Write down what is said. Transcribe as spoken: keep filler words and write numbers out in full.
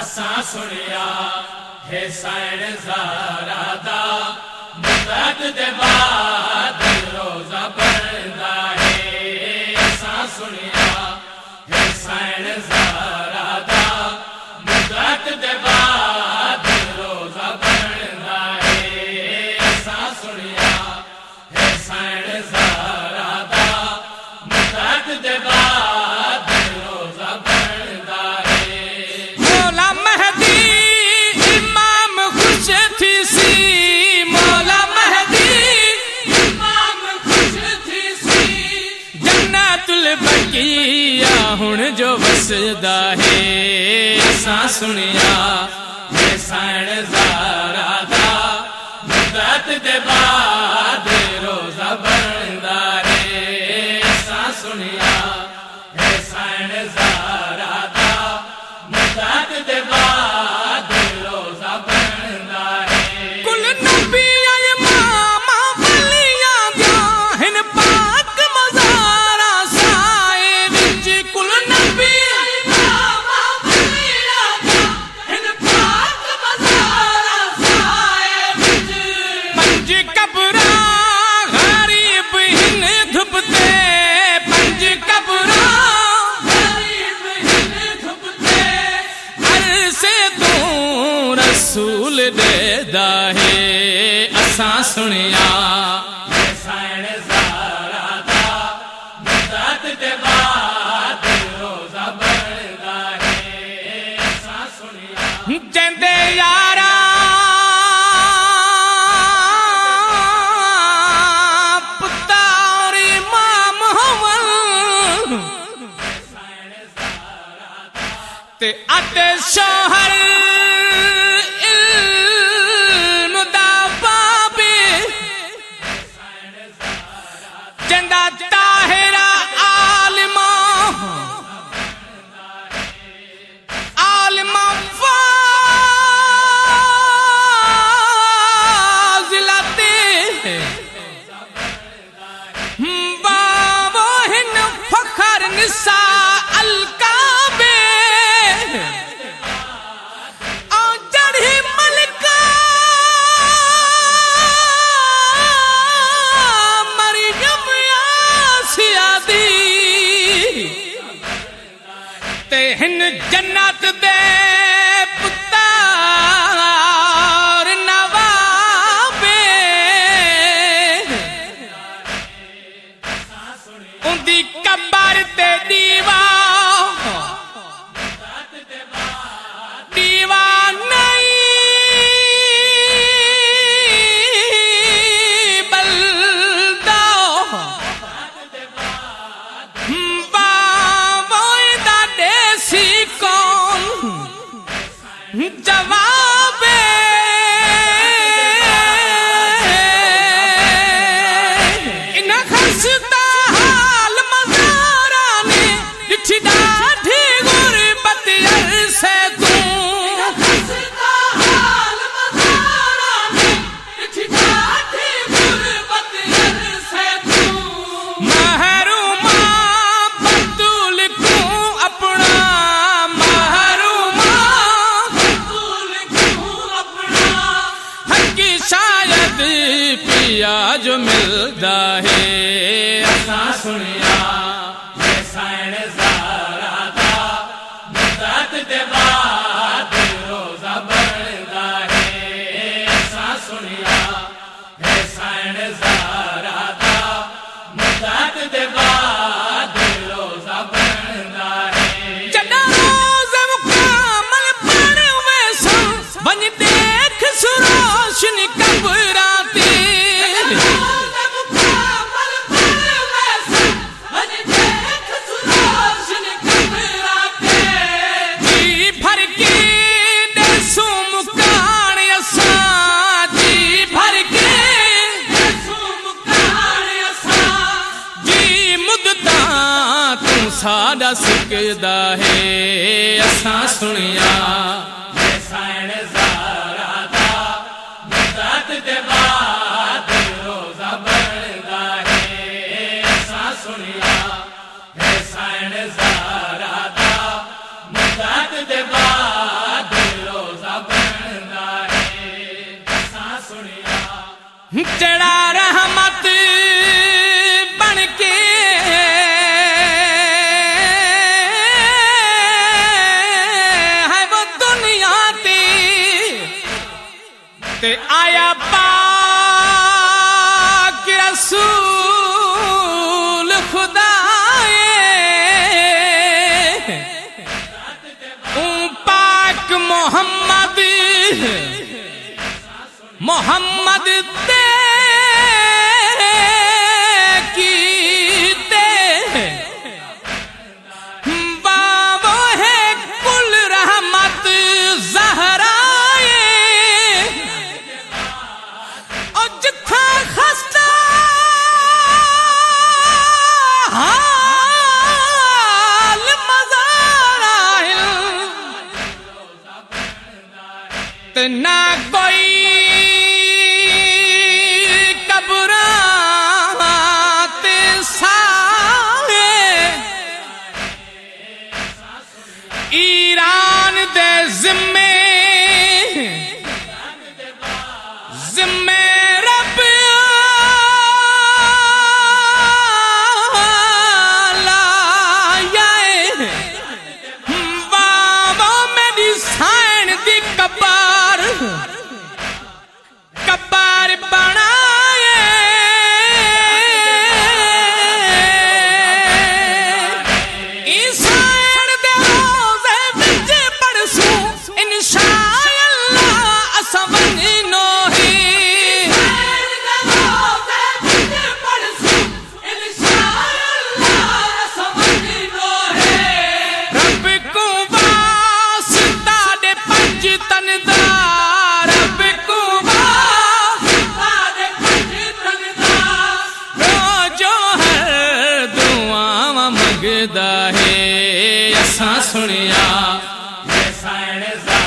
असां सुनिया है साइण ज़ारा दा मुदत दे बाद रोज़ा बनदा है। असां सुनिया है साइण ज़ारा दा मुदत दे बाद रोज़ा बनदा है। असां सुनिया है साइण ज़ारा दा मुदत दे बाद रोज़ा बनदा है। मौला महदी इमाम खुश थी सी, मौला महदी इमाम खुश थी सी, जन्नतुल बकीया हुण जो वसदा है। असां सुनिया है साइण ज़ारा दा मुदत दे बाद रोज़ा बनदा है। असां सुनिया है साइण ज़ारा दा मुदत दे बाद रोज़ा बनदा है। कुल नबिया इमाम वलियां दा हिन पाक मज़ारा साए विच, कुल नबिया इमाम वलियां दा हिन पाक मज़ारा साए विच, पंज कबरा गरीब हिन धुपते, पंज कबरा गरीब हिन धुपते, अरसे तू रसूल देदा है। असां सुनिया है साइण ज़ारा दा मुदत दे बाद रोज़ा बनदा है। असां सुनिया जंदे यारा पुतार इमाम होवन ते अते शोहर इल्म दा बाबे जंदा ताहिरा आलिमा आलिमा फाज़िलते बाबो हिन फखर निसा अलकाबे औ जड़ी मलका मरियम आसिया दी ते हिन जन्नत दे पुतार नवाबे उंदी कबर ते दीवा दीवा नहीं बलदा बाबो दा देसी कौन जवाबे इन खस्ता हाल मज़ारा ने डिठी ॾाढी गुरबत अरसे तू हंसदा हाल मज़ारा ने डिठी ॾाढी गुरबत अरसे तू, महरूमा बतूल को अपना महरूमा तूल क्यों अपना हकी शायद पिया जो मिलदा है। असां सुनिया है साइण ज़ारा दा मुदत दे बाद रोज़ा बनदा है। असां सुनिया है साइण ज़ारा दा मुदत दे बाद रोज़ा बनदा है। जॾा रोज़ मुकामल पण वेसा वञ देख सुरोशनी कबरा ते रोज़ा मुकामल पण वैसा वञ देख सुरोशनी कबरा ते, जी भर के ॾेसू मुकाण असां जी भर के सुमुकान असां जी मुद्दा तू साडा सिकदा है। असां सुनिया है साइण ज़ारा दा मुदत दे बाद रोज़ा बनदा है। असां सुनिया है साइण ज़ारा दा मुदत दे बाद जड़ा रहमत बन के है वो दुनिया ते, ते आया पाक रसूल खुदाए पाक मोहम्मद मोहम्मद ते कीते बाबो है कुल रहमत ज़हराए और जिथा खस्ता हाल मज़ार ते ना कोई ईरान दे जिम्मे जिम्मे रब लाए बाबा मेरी साइन दी कबार कबार बनाए है असा सुनिया।